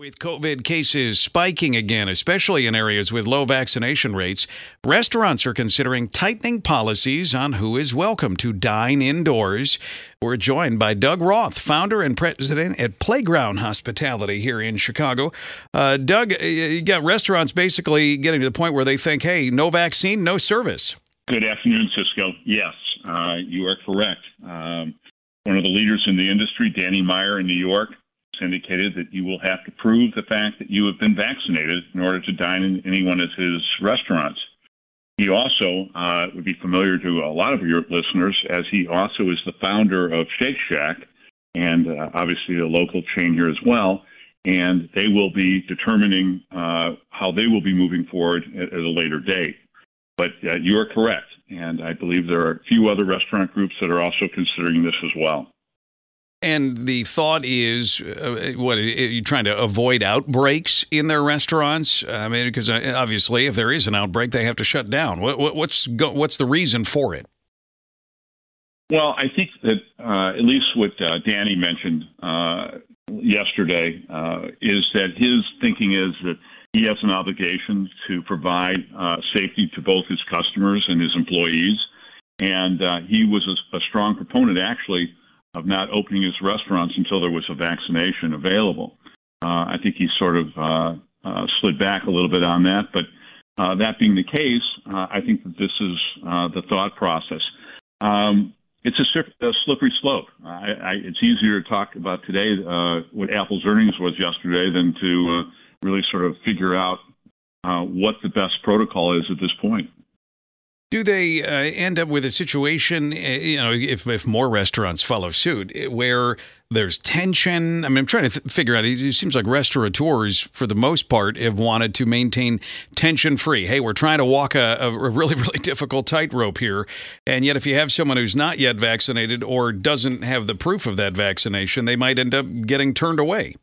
With COVID cases spiking again, especially in areas with low vaccination rates, restaurants are considering tightening policies on who is welcome to dine indoors. We're joined by Doug Roth, founder and president at Playground Hospitality here in Chicago. Doug, you got restaurants basically getting to the point where they think, hey, no vaccine, no service. Good afternoon, Cisco. Yes, you are correct. One of the leaders in the industry, Danny Meyer in New York, indicated that you will have to prove the fact that you have been vaccinated in order to dine in any one of his restaurants. He also would be familiar to a lot of your listeners, as he also is the founder of Shake Shack, and obviously a local chain here as well. And they will be determining how they will be moving forward at a later date. But you are correct, and I believe there are a few other restaurant groups that are also considering this as well. And the thought is, what, are you trying to avoid outbreaks in their restaurants? I mean, because obviously if there is an outbreak, they have to shut down. What's the reason for it? Well, I think that at least what Danny mentioned yesterday is that his thinking is that he has an obligation to provide safety to both his customers and his employees. And he was a strong proponent, actually, of not opening his restaurants until there was a vaccination available. I think he sort of slid back a little bit on that. But that being the case, I think that this is the thought process. It's a slippery slope. It's easier to talk about today what Apple's earnings was yesterday than to really sort of figure out what the best protocol is at this point. Do they end up with a situation, if more restaurants follow suit, where there's tension? I mean, I'm trying to figure out, it seems like restaurateurs, for the most part, have wanted to maintain tension-free. Hey, we're trying to walk a really, really difficult tightrope here. And yet, if you have someone who's not yet vaccinated or doesn't have the proof of that vaccination, they might end up getting turned away.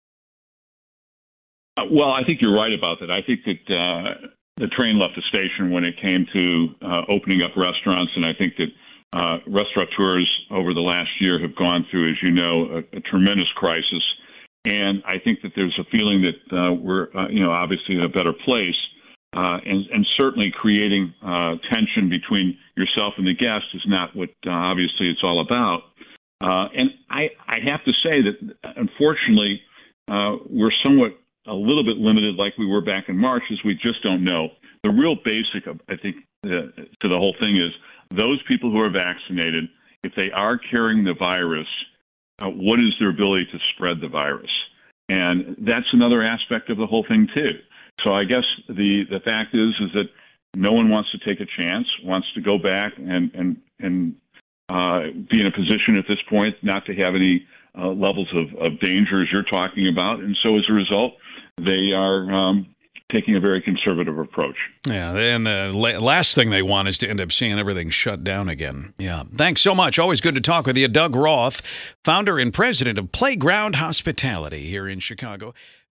Well, I think you're right about that. I think that the train left the station when it came to opening up restaurants, and I think that restaurateurs over the last year have gone through, as you know, a tremendous crisis. And I think that there's a feeling that we're, obviously in a better place, and certainly creating tension between yourself and the guest is not what obviously it's all about. And I have to say that, unfortunately, we're somewhat a little bit limited like we were back in March, as we just don't know. The real basic, I think, to the whole thing is those people who are vaccinated, if they are carrying the virus, what is their ability to spread the virus? And that's another aspect of the whole thing, too. So I guess the fact is that no one wants to take a chance, wants to go back and be in a position at this point not to have any levels of danger as you're talking about. And so as a result, they are taking a very conservative approach. Yeah, and the last thing they want is to end up seeing everything shut down again. Yeah. Thanks so much. Always good to talk with you. Doug Roth, founder and president of Playground Hospitality here in Chicago.